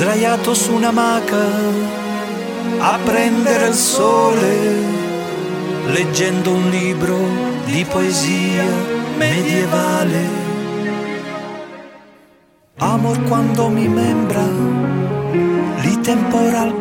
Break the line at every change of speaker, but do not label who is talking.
sdraiato su un'amaca a prendere il sole, leggendo un libro di poesia medievale. Amor quando mi membra, li temporal